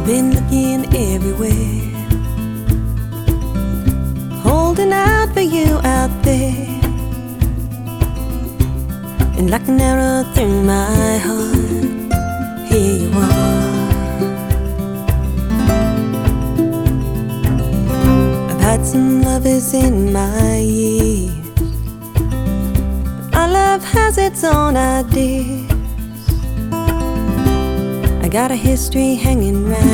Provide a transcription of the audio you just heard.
Been looking everywhere, holding out for you out there, and like an arrow through my heart, here you are. I've had some lovers in my years, but our love has its own ideas. I got a history hanging round